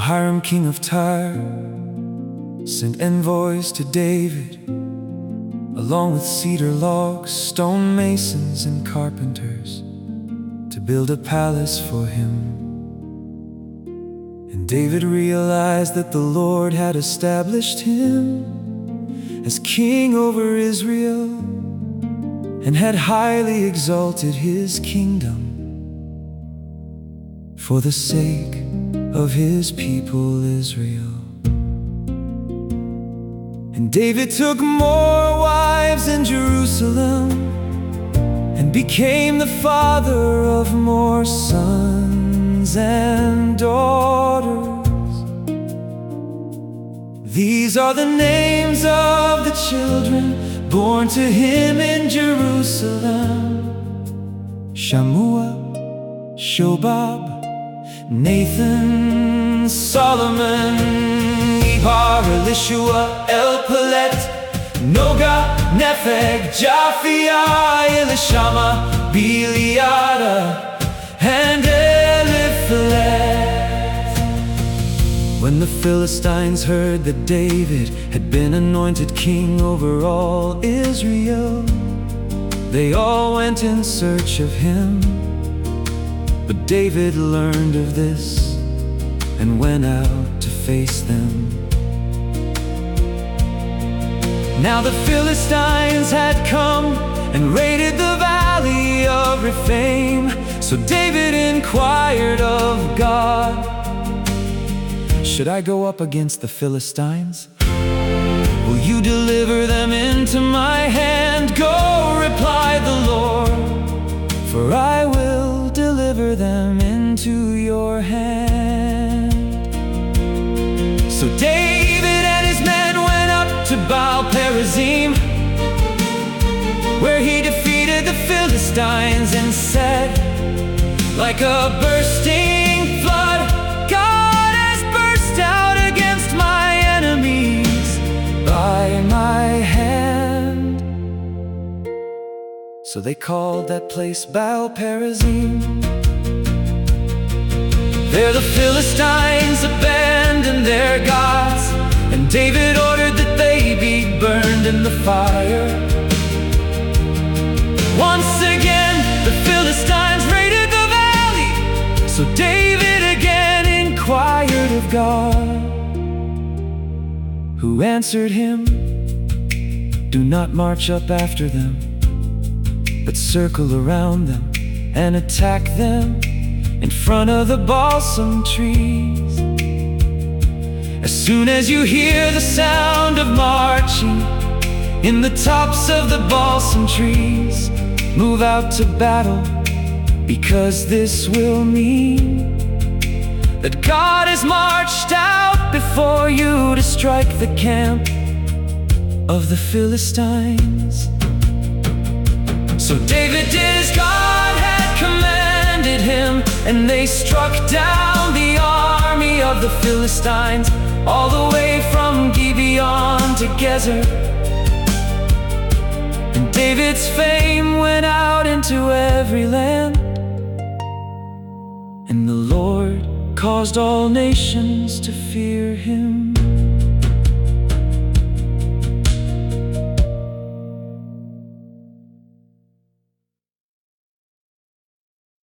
Hiram, king of Tyre, sent envoys to David, along with cedar logs, stone masons, and carpenters, to build a palace for him. And David realized that the Lord had established him as king over Israel, and had highly exalted his kingdom for the sake of his people Israel. And David took more wives in Jerusalem, and became the father of more sons and daughters. These are the names of the children born to him in Jerusalem: Shammua, Shobab, Nathan, Solomon, Eber, Elishua, Elpalet, Noga, Nepheg, Japhia, Elishama, Beliada, and Eliphalet. When the Philistines heard that David had been anointed king over all Israel, they all went in search of him. But David learned of this and went out to face them. Now the Philistines had come and raided the valley of Rephaim. So David inquired of God, "Should I go up against the Philistines? Will you deliver them into my hand?" "Go," replied the Lord, "for I will deliver them into your hand." So David and his men went up to Baal-perazim, where he defeated the Philistines and said, "Like a bursting flood, God has burst out against my enemies by my hand." So they called that place Baal-perazim. There the Philistines abandoned their gods, and David ordered that they be burned in the fire. Once again the Philistines raided the valley. So David again inquired of God, who answered him, "Do not march up after them, but circle around them and attack them in front of the balsam trees. As soon as you hear the sound of marching in the tops of the balsam trees, move out to battle, because this will mean that God has marched out before you to strike the camp of the Philistines." So David did as God had commanded him, and they struck down the army of the Philistines all the way from Gibeon to Gezer. And David's fame went out into every land, and the Lord caused all nations to fear him.